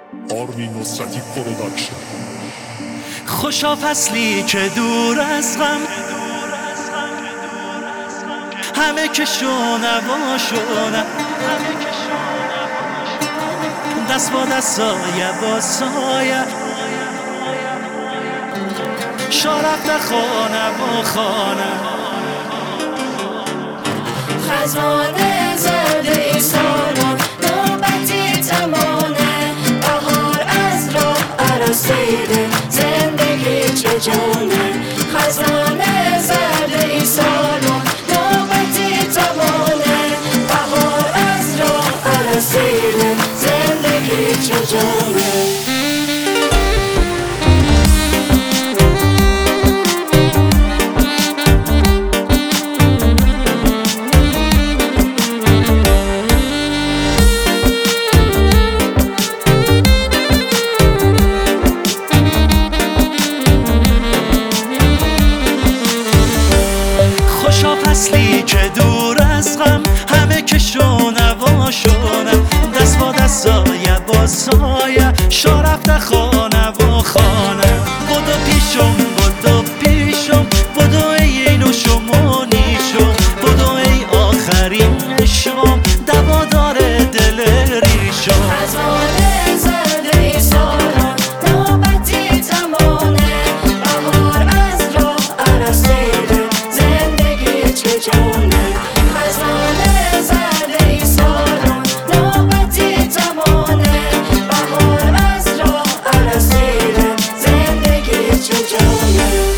آرمین نصرتی پروداکشن. خوشا فصلی که دور از غم، همه که شونوا شونم، دست با دست سایه با سایه، شارفت خانه با خانه. خزان زرد ایسالان نوبتی تمانه، بهار از راه عرصیده زندگی چه جانه. خزان زرد ایسالان نوبتی تمانه، بهار از راه عرصیده زندگی چه جانه. فصلی که دور از غم، همه که شونوا شونم، دست با دست سایه با سایه، شارفت خانه با خانه. بدو پیشم بدو پیشم، بدو ای اینو شما نیشم، بدو ای آخرین عشقم، دوادار دل ریشم. خزان زرد ایسالان نوبتی تمانه، بهار از راه عرصیده زندگی چه جانه. خزان زرد ایسالان نوبتی تمانه، بهار از راه عرصیده زندگی چه جانه.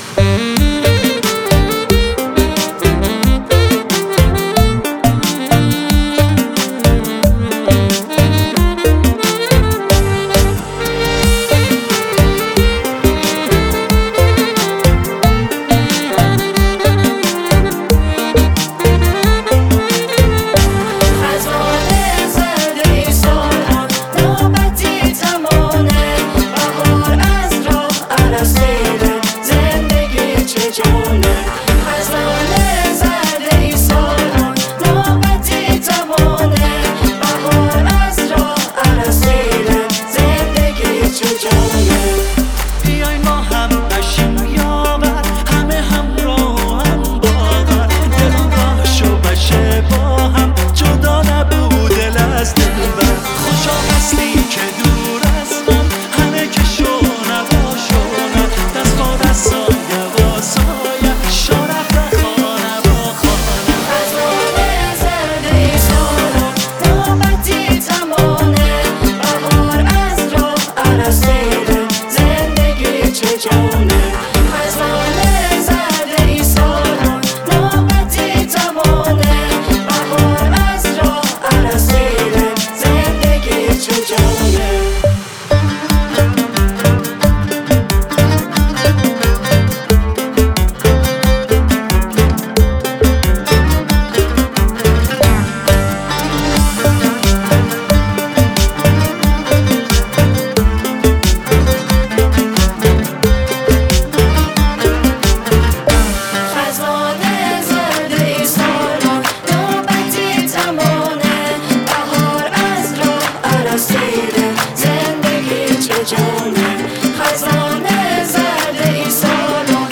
خزان زرد ایسالان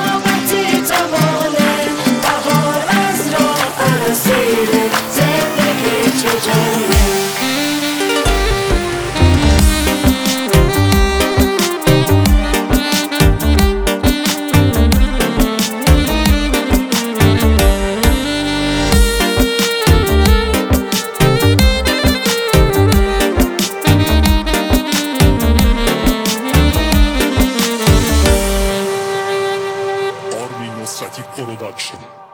نوبتی تمانه، بهار از راه عرصیده زندگی چه جانه. نصرتی پروداکشن.